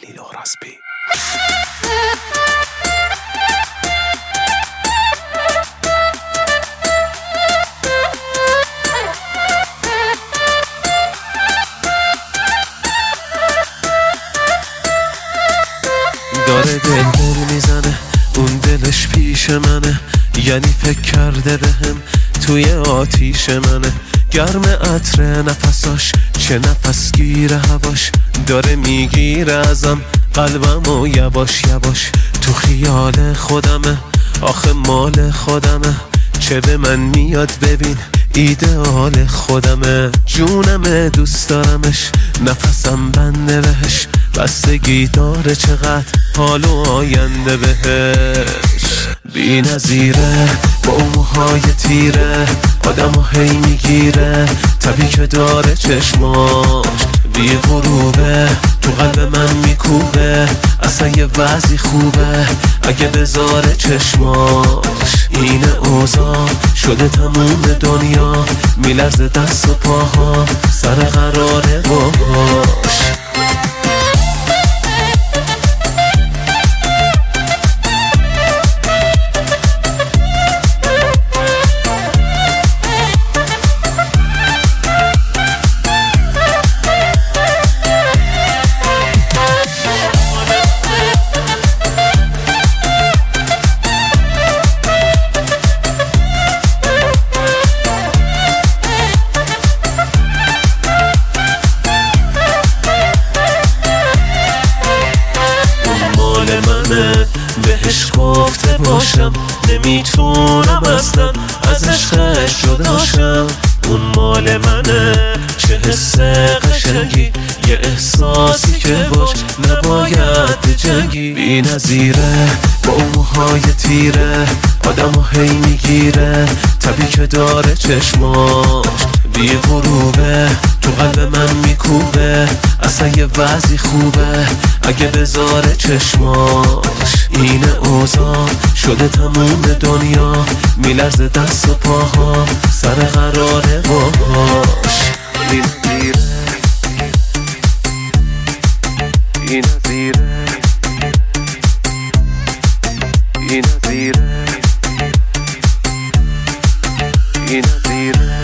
خلیل اوراسپی. داره دل میزنه، اون دلش پیش منه، یعنی فکر کرده بهم توی آتیش منه. گرم عطر نفساش، چه نفس گیره هواش، داره میگیره ازم قلبم و یواش یواش. تو خیال خودمه، آخه مال خودمه، چه به من میاد ببین ایدئال خودمه. جونمه دوست دارمش، نفسم بنده بهش، بستگی داره چقدر حال و آینده بهش. بی نظیره با اون موهای تیره، آدمو هی میگیره، طبیعی که داره چشماش بی غروبه، تو قلب من میکوبه، اصلا یه وضعی خوبه اگه بذاره چشماش. اینه اوضاع شده تموم دنیا، میلرزه دست و پاها سر قراره باهاش. بهش گفته باشم نمیتونم اصلا از عشقش جداشم. اون مال منه، چه حس قشنگی، یه احساسی که باش نباید بجنگی. بی نظیره با اون موهای تیره، آدمو هی میگیره، طبیعی که داره چشماش بی غروبه، تو قلب من میکوبه، اصلا یه وضعی خوبه اگه بذاره چشماش. اینه اوضاع شده تموم دنیا، میلرزه دست و پاها سر قراره باهاش. بی نظیره، بی نظیره، بی نظیره، بی نظیره،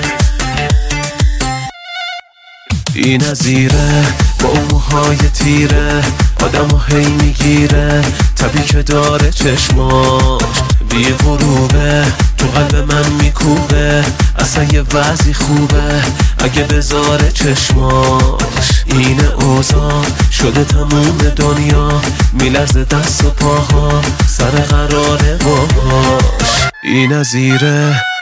بی نظیره با اون موهای تیره، آدمو هی میگیره، طبیعی که داره چشماش بی غروبه، تو قلب من میکوبه، اصلا یه وضعی خوبه اگه بذاره چشماش. اینه اوضاع شده تموم دنیا، میلرزه دست و پاها سر قراره باهاش. بی نظیره.